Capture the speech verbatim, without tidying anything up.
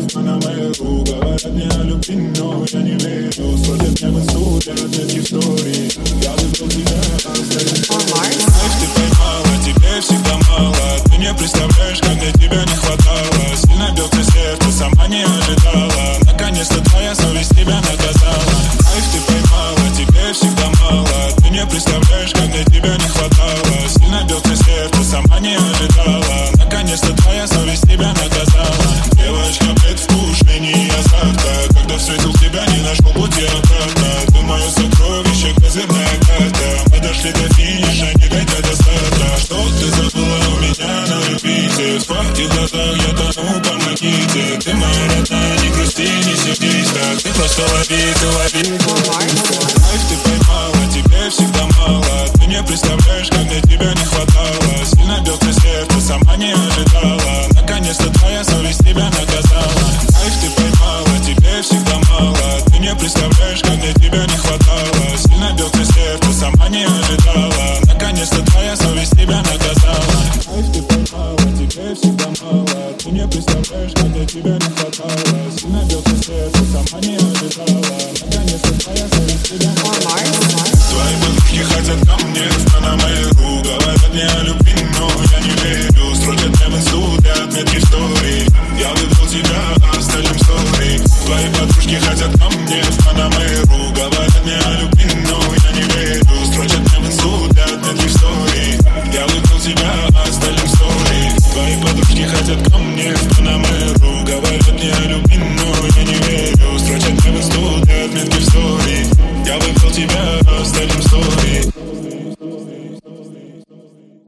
в Панамеру. Говорят мне о любви, но я не верю. Сходят мне в инсту для отметки в стори. Я выбрал тебя, оставим story. Знаешь, ты поймала, тебе всегда мало. Ты не представляешь, как мне тебя не хватало. Сильно бьется сердце, сама не ожидала. Наконец-то твоя совесть тебя наказала. Знаешь, ты поймала, тебе всегда мало. Ты не представляешь, как мне тебя не хватало. Сильно бьется сердце, сама не ожидала. Наконец-то твоя совесть тебя наказала. Девочка, предвкушение азарта. Когда встретил тебя, не нашел пути обратно. Ты мое сокровище, козырная карта. Мы дошли до финиша, не дойдя до старта. Что ты забыла у меня на репите? Справки в глазах, я тону, помогите. Ты моя родная, не грусти, не сердись так. Ты просто лови, ты лови. Знаешь, ты поймала, тебе всегда мало. Ты не представляешь, как мне тебя не хватало. Сильно бьется сердце, сама не ожидала. Наконец-то твоя совесть тебя наказала. Знаешь, ты поймала, тебе всегда мало. Ты не представляешь, как мне тебя не хватало. Сильно бьется сердце, сама не ожидала. Наконец-то твоя совесть тебя наказала. Знаешь, ты поймала, тебе всегда мало. Ты не представляешь, как мне тебя не хватало. Сильно бьется сердце, сама не ожидала. Наконец-то твоя совесть тебя наказала. Твои подружки хотят ко мне в Панамеру. Говорят мне о любви, но я не верю. Строчат мне в инсту для отметки в стори. Я выбрал тебя, оставим story. Твои подружки хотят ко мне в Панамеру. Говорят мне о любви, но я не верю. Строчат мне в инсту для отметки в стори. Я выбрал тебя, оставим story. Твои подружки хотят ко мне в Панамеру. Говорят мне о любви, но я не верю. Строчат мне в инсту для отметки в стори. Я выбрал тебя, оставим